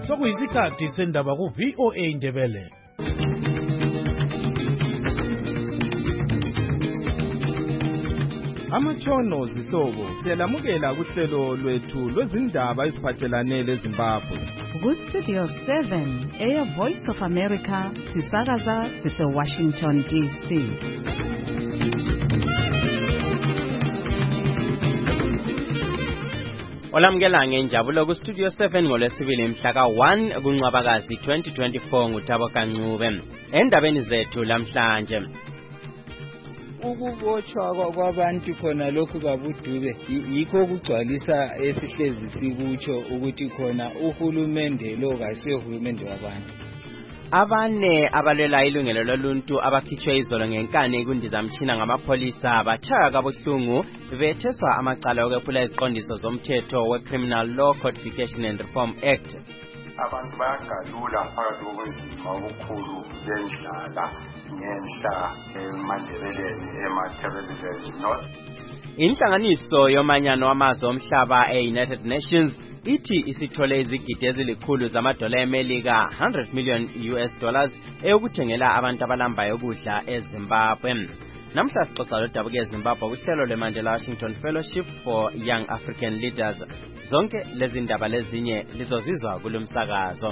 sokuyisikhathi sendaba ku-VOA Indebele. Amatshono zihlobo siyalamukela kuhlelo lwethu lwezindaba eziphathelane leZimbabwe. Ku-Studio 7 Air Voice of America sisakaza sise-Washington DC. Olamukela ngenjabulo ku-Studio 7 ngolwesibili mhla ka-1 kuNcwabakazi 2024 nguThabo Kancube. Endabeni zethu lamhlanje, ukubotshwa kwabantu khona lokhu babudube yikho ukugcwalisa esihlezi sikutsho ukuthi khona uhulumende lo kasiyo uhulumende wabantu. abane abalela ilungelo loluntu abakhitshwe izolo ngenkani kundizamtshina ngamapholisa batshaya kabuhlungu betheswa amacala okwephula iziqondiso zomthetho we-Criminal Law Codification and Reform Act. Abantu bayagalula phakathi kobunzima obukhulu bendlala ngenhla eMandebeleni eMatabeleland North. Inhlanganiso yomanyano wamazwe omhlaba e-United Nations ithi isithole izigidi ezilikhulu zamadola eMelika $100 million eyokuthengela abantu abalambayo ukudla eZimbabwe. Namhla sixoxa lodabuke eZimbabwe kuhlelo leMandela Washington Fellowship for Young African Leaders. Zonke lezi ndaba lezinye lizozizwa kulomsakazo.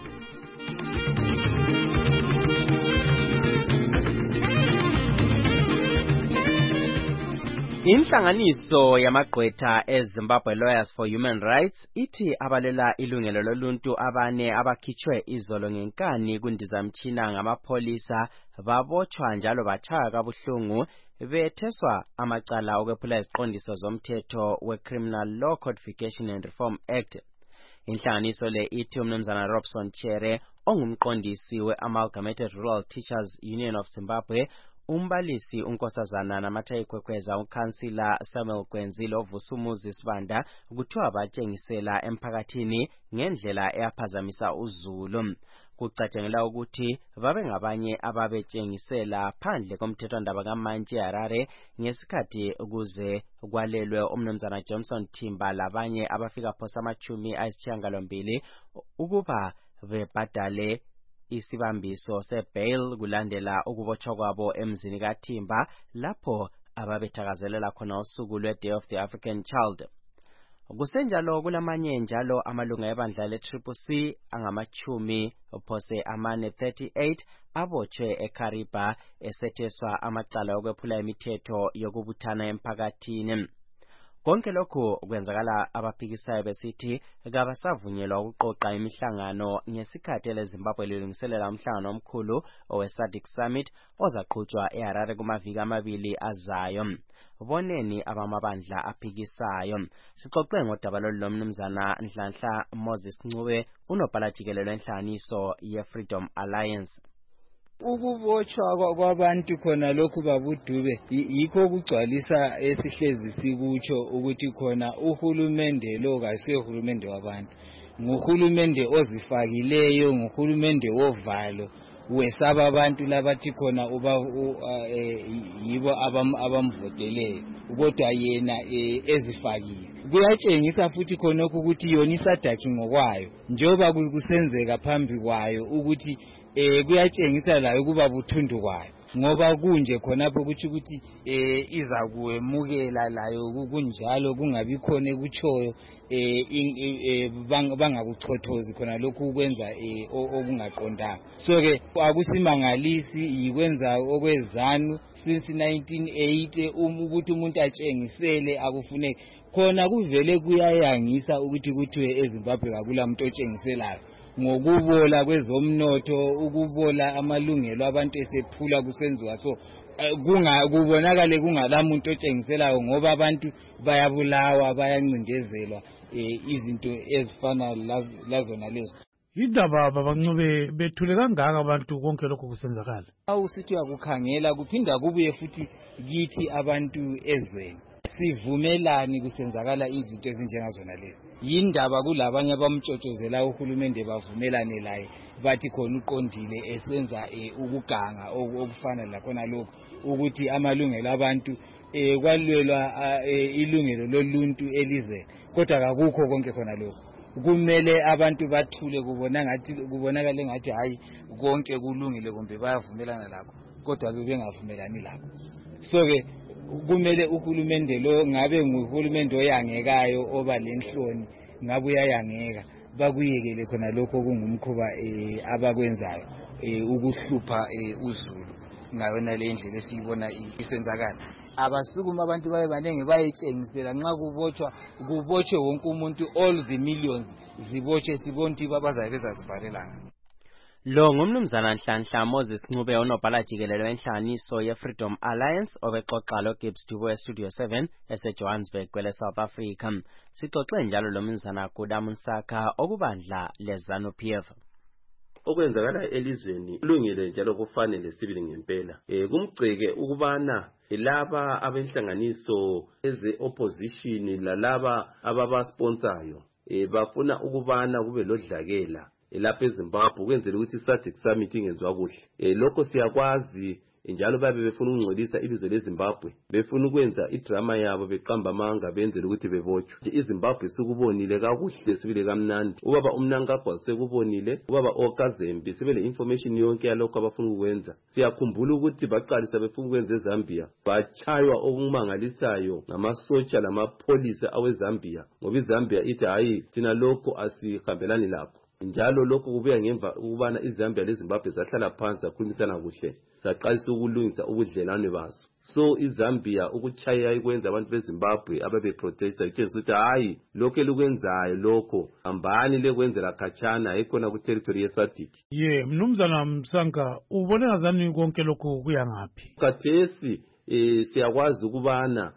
Inhlanganiso yamagqwetha eZimbabwe Lawyers for Human Rights ithi abalela ilungelo loluntu abane abakhitshwe izolo ngenkani kundizamtshina ngamapholisa babotshwa njalo batshaya kabuhlungu betheswa amacala okwephula iziqondiso zomthetho we-Criminal Law Codification and Reform Act. Inhlanganiso le ithi umnumzana Robson Chere ongumqondisi we-Amalgamated Rural Teachers Union of Zimbabwe, umbalisi unkosazana namathayi kwekweza ukansila Samuel Gwenzile ovusumuzi Sibanda kuthiwa batshengisela emphakathini ngendlela eyaphazamisa uzulu. Kucatshangela ukuthi babe ngabanye ababetshengisela phandle komthethwandaba kaMantshi Harare ngesikhathi ukuze kwalelwe umnumzana Johnson Thimba labanye abafika phosa ama-80 ukuba bebhadale isibambiso sebail kulandela ukubotshwa kwabo emzini kaThimba lapho ababethakazelela khona usuku lwe-Day of the African Child. Kusenjalo kulamanye njalo amalunga ebandla le-CCC angamachumi phose amane 38 abotshwe eKariba esetheswa amacala okwephula imithetho yokubuthana emphakathini. Konke lokhu kwenzakala abaphikisayo besithi kabasavunyelwa ukuqoqa imihlangano ngesikhathi leZimbabwe lilungiselela umhlangano omkhulu owe-SADC Summit ozaqhutshwa eHarare kumaviki amabili azayo. Boneni abamabandla aphikisayo. Sixoxe ngodaba lomnumzana Nhlanhla Moses Ncube, unobhala jikelele wenhlanganiso ye-Freedom Alliance. Ukubotshwa kwabantu khona lokhu babudube yikho ukugcwalisa esihlezi sikutsho ukuthi khona uhulumende lo kasiyo uhulumende wabantu. Nguhulumende ozifakileyo, nguhulumende wovalo, wesaba abantu labathi khona yibo abamvoteleyo kodwa yena ezifakile. Kuyatshengisa futhi khona ukuthi yona iSADC ngokwayo njengoba kusenzeka phambi kwayo ukuthi kuyatshengisa layo kuba buthundu kwayo ngoba kunje khonapho ukuthi izakwemukela layo kunjalo kungabi khona ekutshoyo bangakuchothozi khona lokhu ukwenza okungaqondanga. So ke akusimangalisi yikwenza okwezanu since 1980 ukuthi umuntu atshengisele akufuneki khona kuvele kuyayangisa ukuthi kuthiwe eZimbabwe akula muntu otshengiselayo ngokubola kwezomnotho, ukubola amalungelo abantu esephula kusenziwa so kubonakale kungalamuntu otshengiselayo ngoba abantu bayabulawa bayancindezelwa izinto ezifana lazona lezo. Indaba babancube bethule kangaka abantu konke lokho kusenzakala. Awusithi akukhangela kuphinda kubuye futhi kithi abantu ezweni. Sivumelani kusenzakala izinto ezinjengazona lezi. Yindaba kulabanye abamtshotshozela uhulumende bavumelane laye bathi khona uqondile esenza ukuganga okufana lakhona lokho ukuthi amalungelo abantu kwalwelwa ilungelo loluntu elizweni kodwa akukho konke khona lokho kumele abantu bathule kubonakale ngathi hayi konke kulungile kumbe bayavumelana lakho kodwa bengavumelani lakho. So ke kumele uhulumende lo ngabe nguhulumende oyangekayo oba lenhloni ngabe uyayangeka bakuyekele khona lokho kungumkhuba abakwenzayo ukuhlupha uZulu ngayona le ndlela esiyibona isenzakala. Abasukuma abantu baye banenge bayetshengisela nxa kubotshwe wonke umuntu all the millions zibotshwe sibonke babazayo bezazibhalelana. Lo ngumnumzana Nhlanhla Moses Ncube onobhala jikelelo wenhlanganiso ye-Freedom Alliance obexoxa lo Gibbs Dubo eStudio 7 eseJohannesburg kwele South Africa. Sixoxe njalo lo mnumzana Guda Munsaka okubandla leZANU-PF. Okwenzakala elizweni kulungile njalo kufanele sibili ngempela. Kumgceke ukubana laba abenhlanganiso eze-opposition lalaba ababasponsayo bafuna ukubana kube lodlakela lapha eZimbabwe kwenzela ukuthi i-SADC summit ingenzwa kuhle. Lokho siyakwazi njalo babe befuna ukungcolisa ilizwe leZimbabwe, befuna ukwenza idrama yabo beqamba amanga benzela ukuthi bebotshwe. iZimbabwe sikubonile kakuhle sibile kamnandi. Ubaba uMnangagwa sekubonile, ubaba oKazembe sibele information yonke yalokho abafuna ukwenza. Siyakhumbula ukuthi baqalisa befuna ukwenza eZambia, bachaywa okumangalisayo ngamasotsha lamapolisa aweZambia ngoba iZambia ithi hayi thina lokho asihambelani lakho. Njalo lokho kubuya ngemva ukubana iZambia leZimbabwe zahlala phansi zakhulumisana kuhle, saqalisa ukulungisa ubudlelwane baso. So iZambia ukuchaya ikwenza abantu beZimbabwe ababe protesta itshengisa ukuthi hayi lokho elikwenzayo lokho hambani lekwenzela khatshana ekhona ku territory yeSADC. Mnumzana Msanka ubone ngazani konke lokho kuya ngaphi? Khathesi siyakwazi ukubana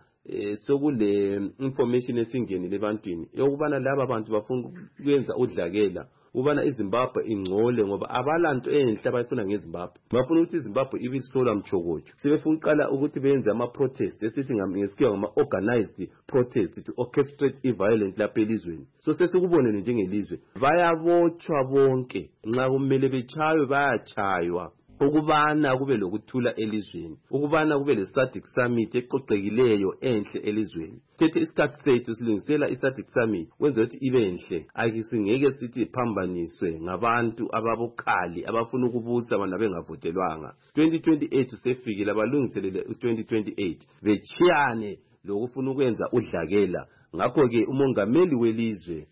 sokule information esingenile ebantwini yokubana laba bantu bafuna ukwenza udlakela ubana iZimbabwe ingcole ngoba abalanto enhle abayifuna ngeZimbabwe. Bafuna ukuthi iZimbabwe ibisola mchokojo. Sebefuna uqala ukuthi benze ama protest esithi ngesikhiwa ngama organized protest to orchestrate i-violence lapha elizweni. So sesikubonene njengelizwe bayabotshwa bonke nxa kumele bechaywe bayachaywa ukubana kube lokuthula elizweni, ukubana kube leSADC summit eqoqekileyo enhle elizweni. Thethe isikhathi sethu silungisela iSADC summit wenza ukuthi ibe enhle, ayisingeke sithi phambaniswe ngabantu ababukhali abafuna ukubusa bona bengavotelwanga. 2028 sefikile abalungiselele u2028 bechiyane lokufuna ukwenza udlakela. Ngakho ke umongameli welizwe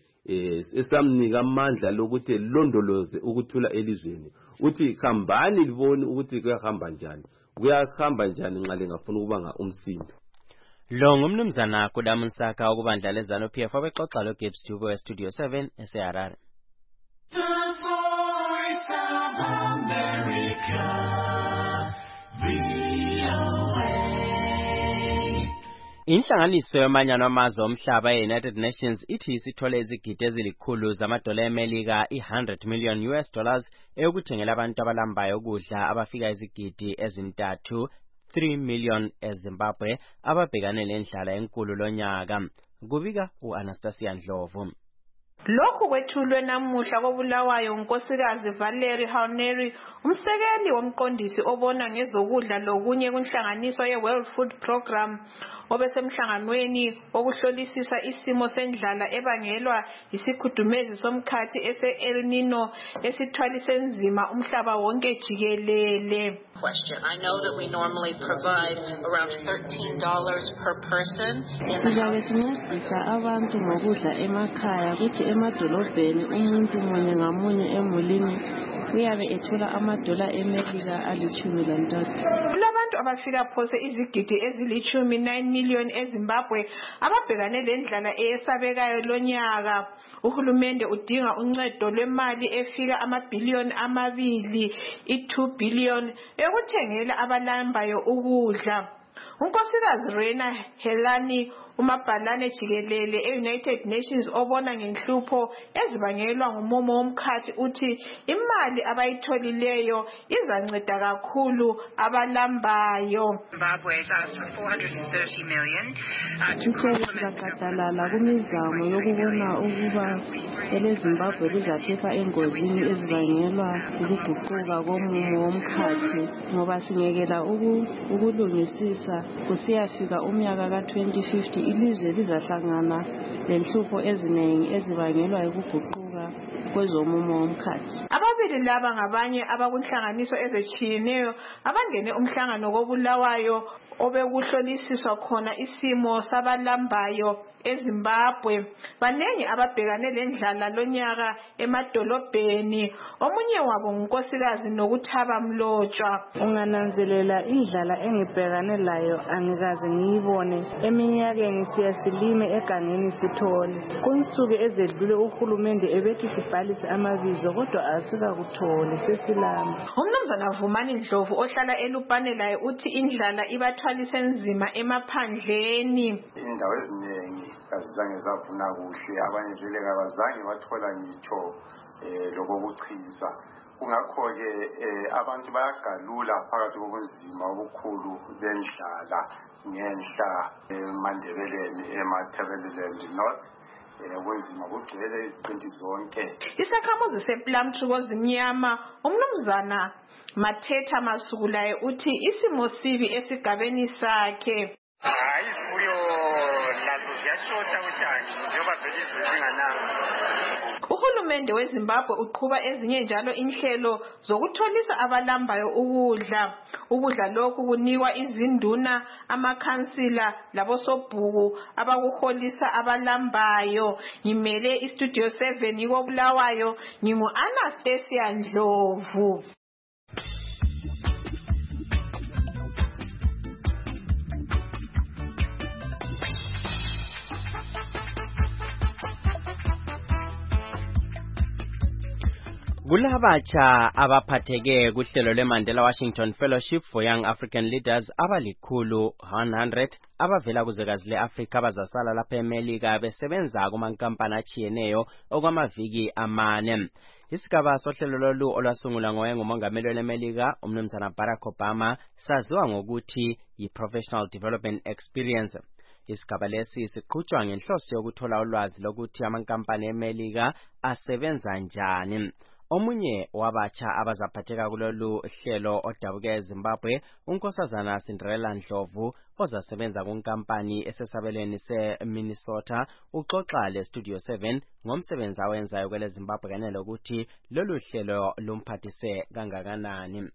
esamnika amandla lokuthi londoloze ukuthula elizweni, uthi hambani libone ukuthi kuyahamba njani, kuyahamba njani nxa lengafuna ukubanga umsindo. Lo ngumnumzana Guda Munsaka okubandla leZANU-PF obexoxa lo Gibbs Dubo eStudio 7 eseHarare. Inhlanganiso yomanyano wamazwe omhlaba e-United Nations ithi isithole izigidi ezilikhulu zamadola eMelika $100 million eyokuthengela abantu abalambayo ukudla abafika izigidi ezintathu 3 million eZimbabwe ababhekane lendlala enkulu lonyaka. Kubika uAnastasia Ndlovu. Lokhu kwethulwe namuhla koBulawayo unkosikazi Valerie Hauneri, umsekeli womqondisi obona ngezokudla lokunye kunhlanganiso ye-World Food Program, obesemhlanganweni okuhlolisisa isimo sendlala ebangelwa isikhudumezi somkhathi ese-El Nino esithwalise nzima umhlaba wonke jikelele. I know that we normally provide around $13 per person. Sizabe sincedisa abantu ngokudla emakhaya kuthi emadolobheni umuntu munye ngamunye emulini uyabe ethola amadola eMelika ali-13. Kulabantu abafika phose izigidi ezili-19 million eZimbabwe ababhekane lendlala eyesabekayo lonyaka. Uhulumende udinga uncedo lwemali efika amabhiliyoni 2, i-2 billion yokuthengela abalambayo ukudla. Unkosikazi Rena Helani, umabhalane jikelele e-United Nations obona ngenhlupho ezibangelwa ngumumo womkhathi, uthi imali abayitholileyo izanceda kakhulu abalambayo. Sizagadalala kumizamo yokubona ukuba eleZimbabwe lizaphepha engozini ezibangelwa ukuguquka komumo womkhathi, ngoba singekela ukulungisisa kusiyafika umnyaka ka-2050 ilizwe lizahlangana lenhlupho eziningi ezibangelwa yikuguquka kwezomumo womkhathi. Ababili laba ngabanye abakunhlanganiso ezitshiyeneyo abangene umhlangano koBulawayo obekuhlolisiswa khona isimo sabalambayo eZimbabwe. Banengi ababhekane lendlala lonyaka emadolobheni. Omunye wabo ngunkosikazi Nokuthaba Mlotshwa. Ungananzelela indlala engibhekane layo angikaze ngiyibone. Eminyakeni siyasilime egangeni sithole. Kunsuku ezedlule uhulumende ebethi sibhalise amabizo kodwa asikakuthole sesilamba. Umnumzana Vumani Ndlovu ohlala eLupane laye uthi indlala ibathwalise nzima emaphandleni. Indawo eziningi azange zavuna kuhle, abanye vele kabazange bathola ngitho lokuchiza. Kungakho-ke abantu bayagalula phakathi kobunzima obukhulu bendlala ngenhla eMandebeleni eMatabeleland North. Ubunzima bugcwele iziqinti zonke. Isakhamuzi sePlumtree koZimnyama umnumzana Mathetha Masukulaye uthi isimo sibi esigabeni sakhe. Izifuyo lazo ziyashota utshani njengoba vele izulu lingananga. Uhulumende weZimbabwe uqhuba ezinye njalo inhlelo zokutholisa abalambayo ukudla. Ukudla lokhu kunikwa izinduna, amakhansila labosobhuku abakuholisa abalambayo. Ngimele iStudio 7 koBulawayo, ngingu-Anastasia Ndlovu. Kulabatsha abaphatheke kuhlelo lweMandela Washington Fellowship for Young African Leaders abalikhulu 100 abavela kuzwekazi le-Afrika abazasala lapha eMelika besebenza kumankampani atshiyeneyo okwamaviki 4. Isigaba sohlelo lolu olwasungulwa ngowengumongameli weleMelika umnumzana Barack Obama saziwa ngokuthi yi-Professional Development Experience. Isigaba lesi siqhutshwa ngenhloso yokuthola ulwazi lokuthi amankampani eMelika asebenza njani. Omunye wabatsha abazaphatheka kulolu hlelo odabuke eZimbabwe unkosazana Cinderella Ndlovu ozasebenza kunkampani esesabelweni seMinnesota uxoxa leStudio 7 ngomsebenzi awenzayo kweleZimbabwe kanye lokuthi lolu hlelo lumphathise kangakanani.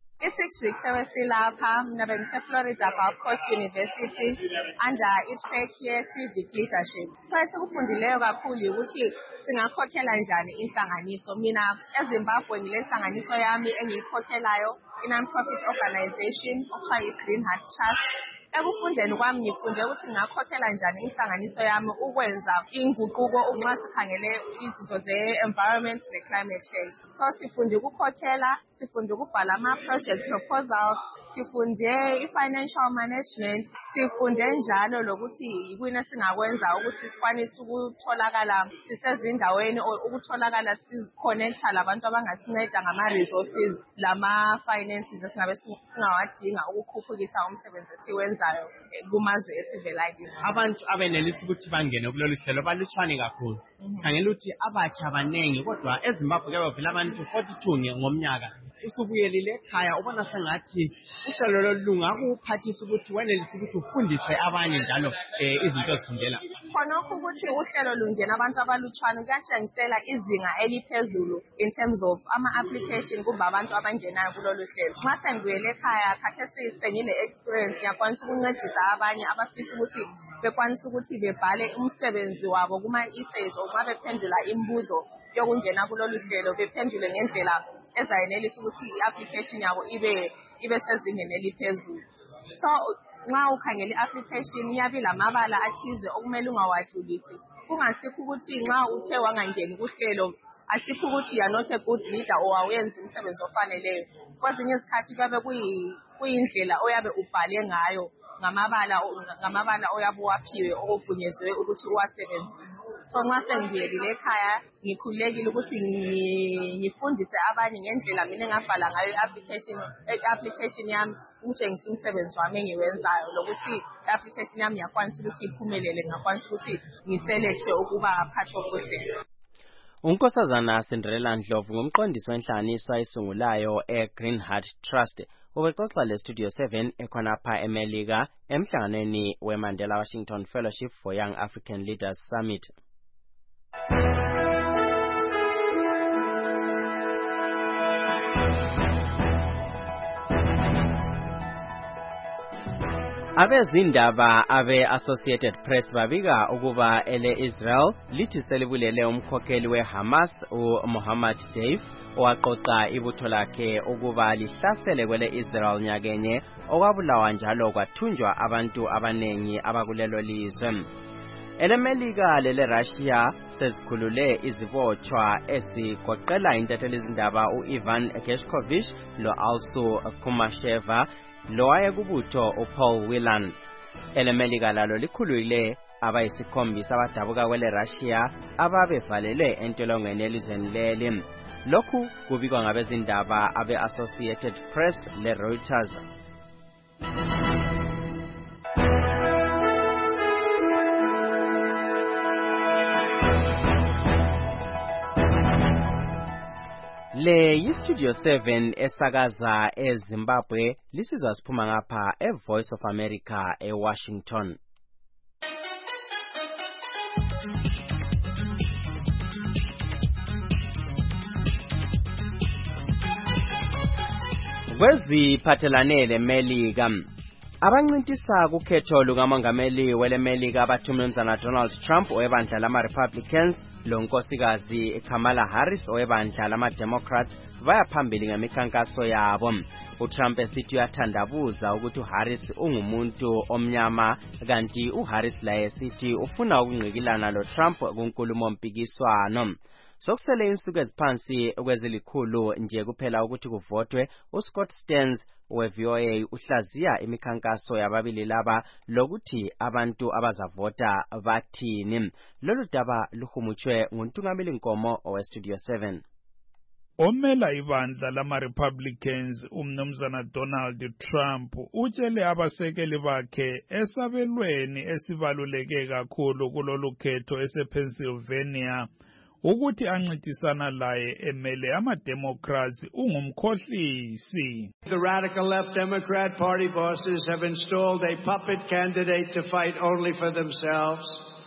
I-6 weeks ebesilapha mina bengiseFlorida Gulf Coast University under i-track ye-civic leadership. So esikufundileyo kakhulu ukuthi singakhokhela njani inhlanganiso. Mina eZimbabwe ngilenhlanganiso yami engiyikhokhelayo, i-non-profit organization okuthiwa yi-Green Heart Trust. Ekufundeni kwami ngifunde ukuthi ngingakhokhela njani inhlanganiso yami ukwenza inguquko nxa sikhangele izinto ze-environment ne-climate change. So sifunde ukukhokhela, sifunde ukubhala ama-project proposals, sifunde i-financial management, sifunde njalo lokuthi yikuyini esingakwenza ukuthi sikwanise ukutholakala sisezindaweni ukutholakala siziconnecta labantu abangasinceda ngama-resources lama-finances esingabe singawadinga ukukhuphukisa umsebenzi esiwenzayo kumazwe esivela kiwo. Abantu abenelisa ukuthi bangene kulolu hlelo balutshwane kakhulu. Sikhangela ukuthi abatsha abanengi kodwa eZimbabwe kuyabavela abantu 42 ngomnyaka. Usubuyelile ekhaya ubona sengathi uhlelo lolu lungakuphathisa ukuthi wenelise ukuthi ufundise abanye njalo izinto ezifundela. Khonokho ukuthi uhlelo lungena abantu abalutshwane kuyatshengisela izinga eliphezulu in terms of ama-application kuba abantu abangenayo kulolu hlelo. Nxa sengibuyele ekhaya khathesi sengile experience ngiyakwanisa ukuncedisa abanye abafisa ukuthi bekwanisa ukuthi bebhale umsebenzi wabo kuma-essays nxa bephendula imibuzo yokungena kulolu hlelo bephendule ngendlela ezayenelisa ukuthi i-application yabo ibe sezingeni eliphezulu. So nxa ukhangela i-application iyabe lamabala athize okumele ungawadlulisi. Kungasikho ukuthi nxa uthe wangangeni kuhlelo asikho ukuthi you are not a good leader or awuyenzi umsebenzi ofaneleyo. Kwezinye izikhathi kuyabe kuyindlela oyabe ubhale ngayo ngamabala oyabe waphiwe okuvunyezwe ukuthi uwasebenzise. So nxa sengibuyelile ekhaya ngikhululekile ukuthi ngifundise abanye ngendlela mina engabhala ngayo i-application yami ukutshengisa umsebenzi wami engiwenzayo lokuthi i-application yami ngiyakwanisa ukuthi iphumelele, ngiyakwanisa ukuthi ngiselethwe ukuba part of uhlelo. uNkosazana Cinderella Ndlovu ngumqondisi wenhlanganiso ayisungulayo eGreen Heart Trust ubexoxa leStudio 7 ekhonapha eMelika emhlanganweni weMandela Washington Fellowship for Young African Leaders Summit. Abezindaba abe-Associated Press babika ukuba ele-Israel lithi selibulele umkhokheli weHamas uMohammad Deif owaqoqa ibutho lakhe ukuba lihlasele kwele-Israel nyakenye okwabulawa njalo kwathunjwa abantu abanengi abakulelo lizwe. EleMelika lele-Russia sezikhulule izibotshwa ezigoqela intathelizindaba u-Ivan Gershkovich lo-Alsu Kumasheva lowaye kubutho uPaul Whelan. EleMelika lalo likhulule abayisikhombisa abadabuka kwele-Russia ababevalelwe entolongweni elizweni leli. Lokhu kubikwa ngabezindaba abe-Associated Press le-Reuters. Le yiStudio 7 esakaza eZimbabwe lisizwa siphuma ngapha eVoice of America eWashington. Kweziphathelane leMelika abancintisa kukhetho lukamongameli weleMelika abathumela Donald Trump owebandla lama-Republicans lonkosikazi Kamala Harris owebandla lama-Democrats baya phambili ngemikhankaso yabo. uTrump esithi uyathandabuza ukuthi uHarris ungumuntu omnyama kanti uHarris laye esithi ufuna ukungqikilana loTrump kunkulumo mpikiswano. Sokusele insuku eziphansi kwezilikhulu nje kuphela ukuthi kuvotwe uScott Stearns we-VOA uhlaziya imikhankaso yababili laba lokuthi abantu abazavota bathini. Lolu daba luhumutshwe nguNtungameli Nkomo oweStudio 7. Omela ibandla lama-Republicans umnumzana Donald Trump utshele abasekeli bakhe esabelweni esibaluleke kakhulu kulolu khetho esePennsylvania ukuthi ancintisana laye emele ama-Democrats ungumkhohlisi. The radical left Democrat Party bosses have installed a puppet candidate to fight only for themselves.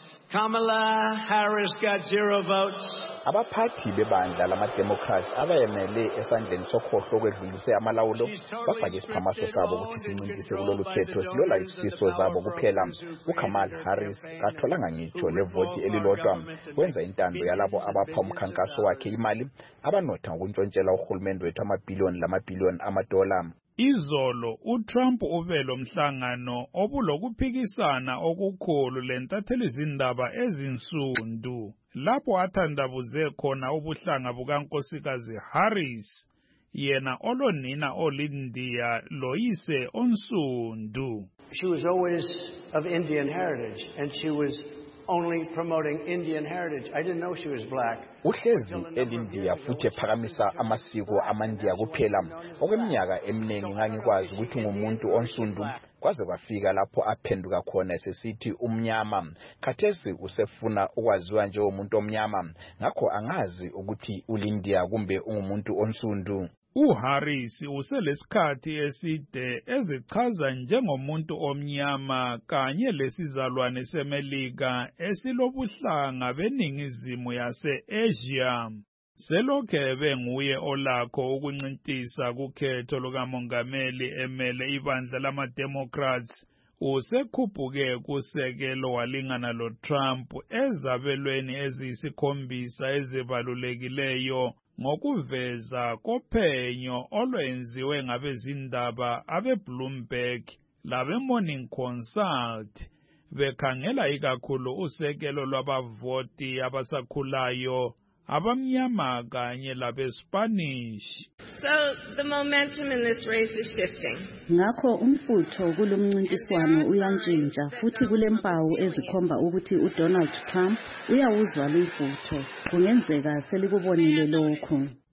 Kamala Harris got 0 votes. Abaphathi bebandla lama-Democrats abayemele esandleni sokhohlo kwedlulise amalawulo bafake isiphamaso sabo ukuthi sincintise kulolu khetho silola izifiso zabo kuphela. uKamala Harris katholanga ngitsho levoti elilodwa wenza intando yalabo abapha umkhankaso wakhe imali abanotha ngokuntshontshela uhulumende wethu amabhiliyoni amadola. Izolo uTrump uvelo mhlangano obulokuphikisana okukhulu lentathelizindaba ezinsundu lapho athandabuze khona ubuhlanga bukankosikazi Harris yena olonina olindiya loyise onsundu. She was always of Indian heritage and she was only promoting Indian heritage. I didn't know she was black. Uhlezi eLindiya futhi ephakamisa amasiko amaNdiya kuphela. Okweminyaka eminingi ngangikwazi ukuthi ngumuntu onsundu kwaze kwafika lapho aphenduka khona esesithi umnyama. Khathesi usefuna ukwaziwa njengomuntu omnyama. Ngakho angazi ukuthi uLindiya kumbe ungumuntu onsundu. uHarris uselesikhathi eside ezichaza njengomuntu omnyama kanye lesizalwane seMelika esilobuhlanga beningizimu yase-Asia. Selokhe benguye olakho ukuncintisa kukhetho lukamongameli emele ibandla lama-Democrats usekhuphuke kusekelo walingana loTrump ezabelweni eziyisikhombisa ezibalulekileyo ngokuveza kophenyo olwenziwe ngabezindaba abeBloomberg labeMorning Consult bekhangela ikakhulu usekelo lwabavoti abasakhulayo abamnyama kanye labeSpanish. So the momentum in this race is shifting. Ngakho umfutho kulomncintiswano uyantshintsha futhi kulempawu ezikhomba ukuthi uDonald Trump uyawuzwa lifutho. Kungenzeka selikubonile lokho.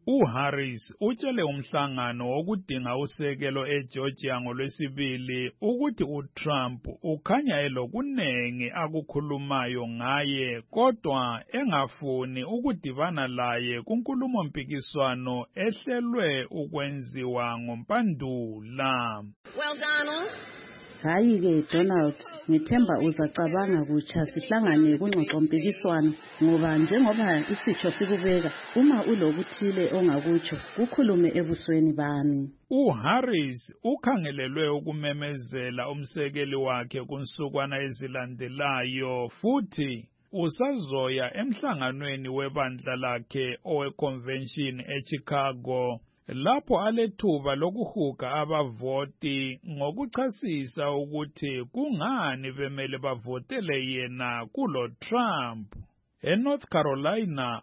uHarris utshele umhlangano wokudinga usekelo eGeorgia ngoLwesibili ukuthi uTrump ukhanya elokunengi akukhulumayo ngaye kodwa engafuni ukudibana laye kunkulumo mpikiswano ehlelwe ukwenziwa ngoMpandula. Well, Donald. Hayi-ke Donald, ngithemba uzacabanga kutsha sihlangane kungxoxompikiswano ngoba njengoba isitho sikubeka uma ulokuthile ongakutsho kukhulume ebusweni bami. uHarris ukhangelelwe ukumemezela umsekeli wakhe kunsukwana ezilandelayo futhi usazoya emhlanganweni webandla lakhe oweconvention eChicago lapho alethuba lokuhuga abavoti ngokuchasisa ukuthi kungani bemele bavotele yena kulo Trump. ENorth Carolina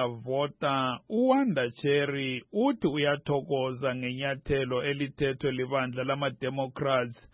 ozavota uWanda Cherry uthi uyathokoza ngenyathelo elithethwe libandla lama-Democrats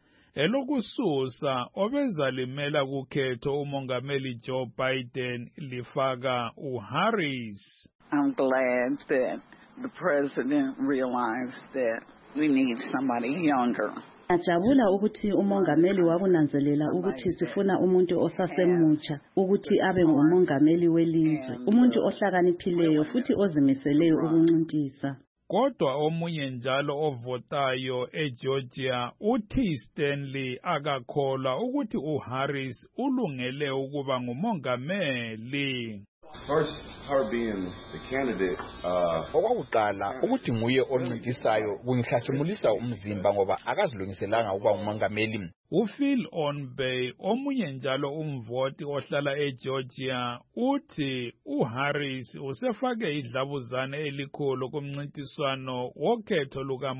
elokususa obezalimela kukhetho umongameli Joe Biden lifaka uHarris. I'm glad that the president realized that we need somebody younger. Ajabula ukuthi umongameli wakunanzelela ukuthi sifuna umuntu osasemutsha ukuthi abe ngumongameli welizwe, umuntu ohlakaniphileyo futhi ozimiseleyo ukuncintisa. Kodwa omunye njalo ovotayo eGeorgia uthi Stanley akakholwa ukuthi uHarris ulungele ukuba ngumongameli. First, her being the candidate, okwakuqala ukuthi nguye oncintisayo kungihlasimulisa umzimba ngoba akazilungiselanga ukuba ngumongameli. uPhil Onbey omunye njalo umvoti ohlala eGeorgia uthi uHarris usefake idlabuzane elikhulu kumncintiswano wokhetho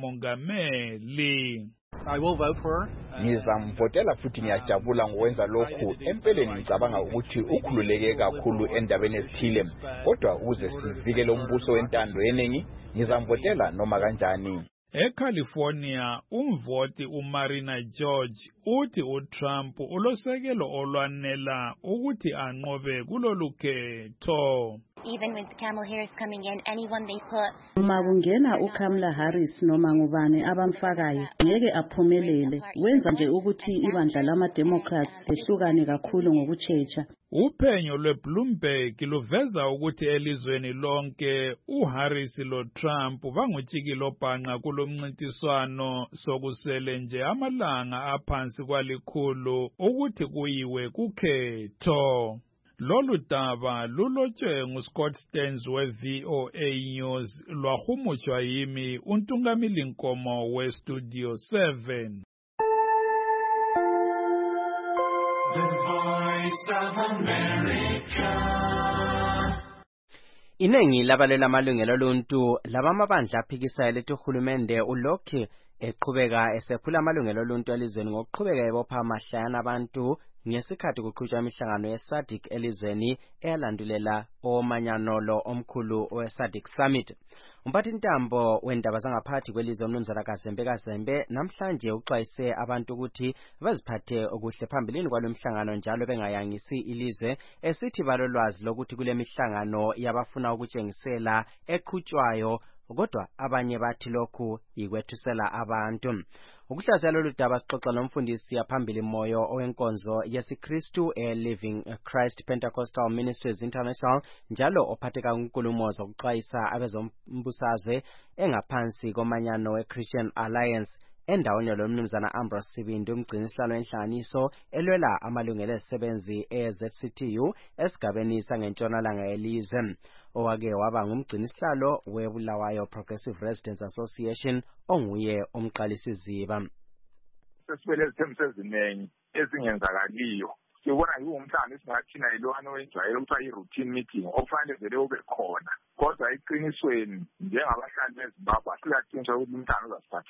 lukamongameli. I will vote for her. Ngizamvotela futhi ngiyajabula ngokwenza lokhu. Empeleni ngicabanga ukuthi ukhululeke kakhulu endabeni ezithile. Kodwa ukuze sivikele umbuso wentando yeningi, ngizamvotela noma kanjani. ECalifornia, umvoti uMarina George uthi uTrump ulosekelo olwanela ukuthi anqobe kulolu khetho. Even with Kamala Harris coming in, anyone they put. Uma kungena uKamala Harris noma ngubani abamfakayo ngeke aphumelele. Wenza nje ukuthi ibandla lama-Democrats lehlukane kakhulu ngokutshecha. Uphenyo lweBloomberg luveza ukuthi elizweni lonke uHarris loTrump bangutshikilo bhanqa kulomncintiswano sokusele nje amalanga aphansi kwalikhulu ukuthi kuyiwe kukhetho. Lolu daba lulotshwe nguScott Stearns we-VOA News lwahumutshwa yimi uNtungamili Nkomo we-Studio 7. The Voice of America. Inengi labalela amalungelo oluntu labamabandla aphikisayo lethi uhulumende ulokhu eqhubeka esephula amalungelo oluntu elizweni ngokuqhubeka ebopha amahlaya abantu ngesikhathi kuqhutshwa imihlangano yeSADC elizweni eyalandulela omanyano omkhulu weSADC Summit. Umphathintambo wendaba zangaphakathi kwelizwe uMnumzana Kazembe namhlanje uxwayise abantu ukuthi baziphathe okuhle phambilini kwalomhlangano njalo bengayangisi ilizwe esithi balolwazi lokuthi kule mihlangano yabafuna ukutshengisela eqhutshwayo kodwa abanye bathi lokhu yikwethusela abantu. Ukuhlaziya lolu daba sixoxa nomfundisi yaphambili moyo owenkonzo yesiKristu Living Christ Pentecostal Ministries International njalo ophatheka unkulumo zokuxwayisa abezombusazwe engaphansi komanyano weChristian Alliance endaweni lomnumzana Ambrose Sibindi umgcinisihlalo enhlanganiso elwela amalungelo ezisebenzi eZCTU esigabeni sangentshonalanga yelizwe. Owake waba ngumgcinisihlalo weBulawayo Progressive Residents Association onguye umqalisi ziba. Sesibele izithembiso eziningi ezingenzakaliyo. Sibona yiwumhlangano esingathina yilona wenjwayelo kuthiwa i-routine meeting okufanele vele ube khona. Kodwa eqinisweni njengabahlali beZimbabwe asikaqiniswa ukuthi umhlangano uzasiphathelani.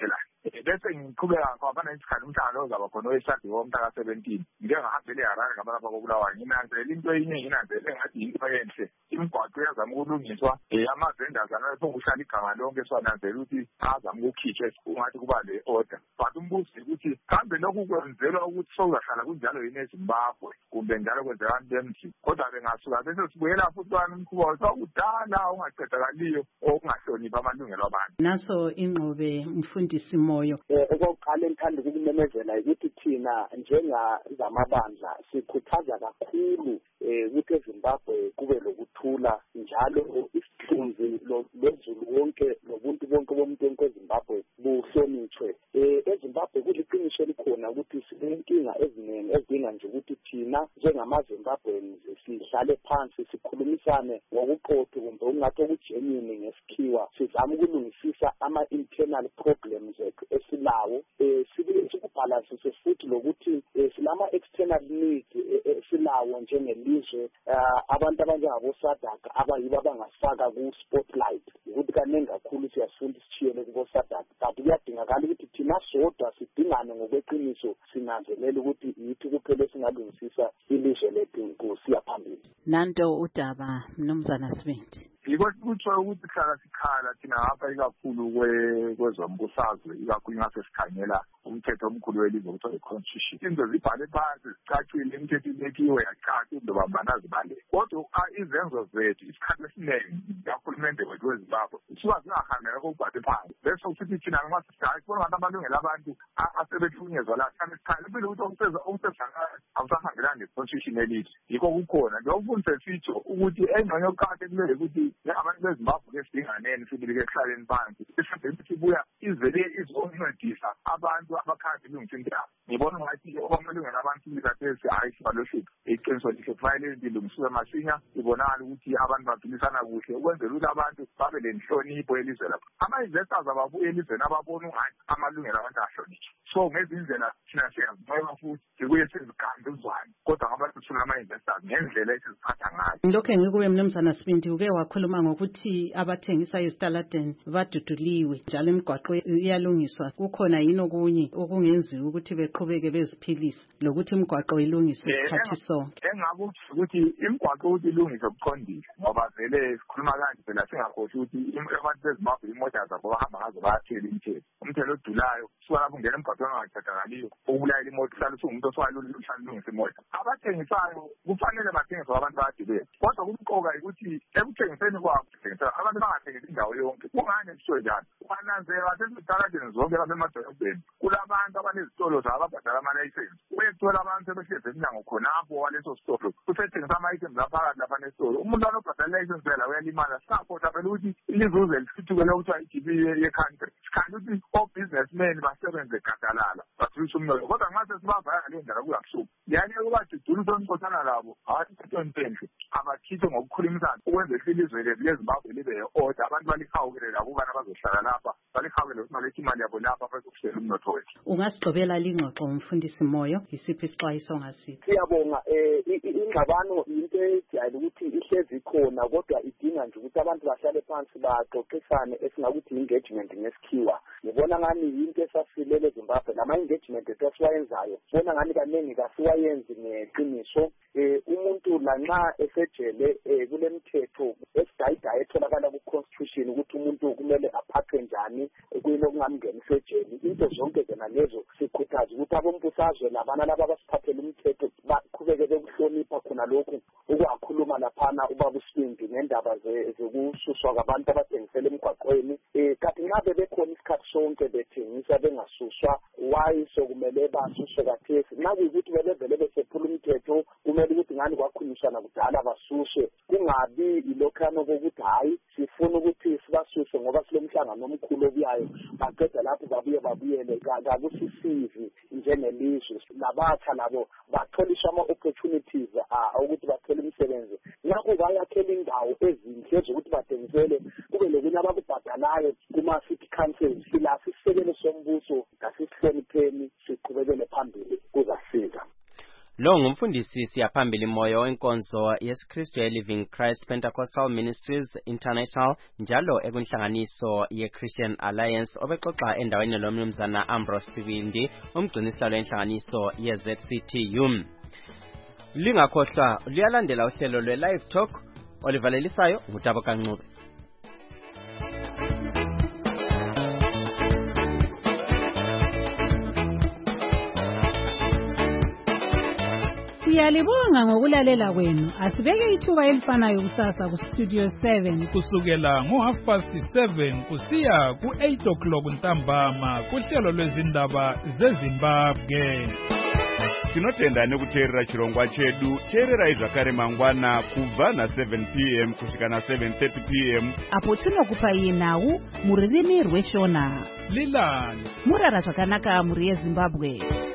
bese ngiqhubeka ngabana isikhathi umhlangano ozaba khona oyeShadi womhla ka-17 ngike ngahambele eHarare ngabalapha koBulawayo nginanzele into enye nginanzele ngathi yinto enhle imigwaqo yazama ukulungiswa ama-vendors anokuhlala igama lonke siwananzela ukuthi azama ukukhitshwa ungathi kuba le-order but umbuzo ukuthi kambe lokhu kwenzelwa ukuthi sokuzahlala kunjalo yini eZimbabwe kumbe njalo kwenzeka abantu bemzi kodwa bengasuka bese sibuyela futhi umkhuba wethu wakudala ongaqedakaliyo okungahloniphi amalungelo abantu. Naso Ingqobe Mfundisi Moyo. Okokuqala ngithanda ukumemezela ukuthi thina njengazamabandla sikhuthaza kakhulu ukuthi eZimbabwe kube lokuthula njalo isithunzi lwezulu wonke nobuntu bonke bomuntu wonke eZimbabwe buhlonitshwe. eZimbabwe kuliqiniso elikhona ukuthi sinenkinga eziningi ezidinga nje ukuthi thina njengamaZimbabweans sihlale phansi sikhulumisane ngokuqotho kumbe ungathi okugenuine ngesikhiwa sizame ukulungisisa ama-internal problems ethu esilawo sikubhalansise futhi lokuthi silama-external needs esilawo njengelizwe abantu abanjengabo-SADC abayibo abangasifaka ku-spotlight ukuthi kaningi kakhulu siyasifunda isitshiyele kubo-SADC kanti kuyadingakala ukuthi thina sodwa sidingane ngokweqiniso sinanzelela ukuthi yithi kuphela esingalungisisa ilizwe lethu kusiya phambili. Nanto udaba Mnumzana Sibindi. Yiko kutsho ukuthi hlala sikhala thina ngapha ikakhulu kwezombusazwe ikakhulu ngase sikhangela umthetho omkhulu welizwe kuthiwa i-constitution. Into zibhale phansi zicacile imithetho ibekiwe yacaca indobambana zibale kodwa izenzo zethu isikhathi esiningi kahulumende wethu weZimbabwe suka zingahambela kokubhale phansi bese futhi thina nxa sisihayi kubona ngathi amalungelo abantu asebethunyezwa la sikhane sikhale impilo ukuthi okusezakala awusahambelani ne-constitution elizwe yikho kukhona lokufundise sitsho ukuthi engxenye yokuqakathekile ukuthi abantu beZimbabwe kesidinganeni sibili ekuhlaleni phansi sibuya izele izoncedisa abantu abakhanda ilungisa indaba. Ngibona ngathi amalungelo abantu kathesi hayi sibalosiphi iqiniso lihle kufanele lilungiswe masinya ibonakala ukuthi abantu baphilisana kuhle ukwenzela ukuthi abantu babe lenhlonipho elizwe lapho ama-investors ababuye elizweni ababona ungathi amalungelo abantu ahlonitshwe. So ngezindlela thina siyazibona futhi sibuye sizigande uzwane kodwa ngabantu sifuna ama-investors ngendlela esiziphatha ngayo. Lokho engikuye Mnumzana Sibindi uke wakhuluma ngokuthi abathengisa ezitaladeni baduduliwe njalo imigwaqo iyalungiswa kukhona yini okunye okungenziwa ukuthi beqhubeke beziphilisa lokuthi imigwaqo ilungiswe isikhathi sonke. Engakuthi ukuthi imigwaqo ukuthi ilungiswe buqondile ngoba vele sikhuluma kanje phela singakhohlwa ukuthi abantu beZimbabwe imota zabo bahamba ngazo bayathela umthelo odulayo suka lapho ungena emgwaqweni ongaqedakaliyo ukulayela imoto uhlale usuwumuntu osalungisa imoto. Abathengisayo kufanele bathengiswe abantu bayagibela kodwa kumqoka ukuthi ekuthengiseni kwabo abantu bangathengisi indawo yonke kungani kusho njalo wananzela sezitaladeni zonke lapha emadolobheni kulabantu abanezitolo zabo ababhadala amalayisensi uyethola abantu sebehlezi emnyango khonapho waleso sitolo usethengisa ama-items aphakathi lapha nesitolo umuntu anobhadala ilayisensi phela uyalimala sisakhotha phela ukuthi ilizuze lisithukele okuthiwa i-GP ye-country sikhanda ukuthi o-businessmen basebenze gadalala bathulise umnotho kodwa nxa sesibavaya ngaleyo ndlela kuyabuhlungu yani ukubadudula usonixoxana labo hayi into enhle abakhithe ngokukhulumisana ukwenzela ilizwe lethu leZimbabwe libe ye-order abantu balihawukele labo ukubana bazohlala lapha balihawukele ukuthi balethe imali yabo lapha bazokuhlela umnotho wethu. Ungasigqobela lingxoxo Mfundisi Moyo isiphi isixwayiso ongasiphi? Siyabonga ingxabano into ejayele ukuthi ihlezi khona kodwa idinga nje ukuthi abantu bahlale phansi baxoxisane esingakuthi engagement ngesikhiwa. Ngibona ngani into esasilele eZimbabwe lama-engagement ethu asiwayenzayo bona ngani kaningi kasiwayenzi ngeqiniso. Umuntu lanxa esejele kule mithetho esidayidayi etholakala ku-constitution ukuthi umuntu kumele aphathwe njani kuyini okungamngenisa ejele into zonke zona lezo sikhuthaza ukuthi abombusazwe labana laba abasiphathela umthetho baqhubeke bekuhlonipha khona lokhu ukwakhuluma laphana ubaba uSibindi ngendaba zokususwa kwabantu abathengisela emgwaqweni kanti nxa bebekhona isikhathi sonke bethengisa bengasuswa why sokumele basuswe kathesi nxa kuyikuthi bebevele besephula umthetho kumele ukuthi ngani kwakhulunyiswana kudala basuswe kungabi ilokhana kokuthi hayi sifuna ukuthi sibasuse ngoba silomhlangano omkhulu obuyayo baqeda lapho babuyele kakusisizi njengelizwe labatsha labo batholiswa ama-opportunities ukuthi bathole imisebenzi ngakho bayakhela indawo ezinhle zokuthi bathengisele kube lokunye abakubhadalayo kuma-city councils sila sisisekelo sombuso ngasisihlonipheni siqhubekele phambili kuzasiza. Lo ngumfundisi siyaphambili moyo wenkonzo yesiKristu ye-Living Christ Pentecostal Ministries International njalo ekunhlanganiso ye-Christian Alliance obexoxa endaweni lomnumzana Ambrose Sibindi umgcinisihlalo wenhlanganiso ye-ZCTU. Lingakhohlwa liyalandela uhlelo lwe-Live Talk olivalelisayo nguTabo Kancube. Siyalibonga ngokulalela kwenu. Asibeke ithuba elifanayo kusasa ku Studio 7 kusukela ngo7:30 kusiya ku8 o'clock ntambama kuhlelo lwezindaba zeZimbabwe. Tinotenda nekuteerera chirongwa chedu. Teererai zvakare mangwana kubva na7 p.m. kusvika na7:30 p.m. apo tinokupa nhau muririmi rweshona. Lilani murara zvakanaka muri yeZimbabwe.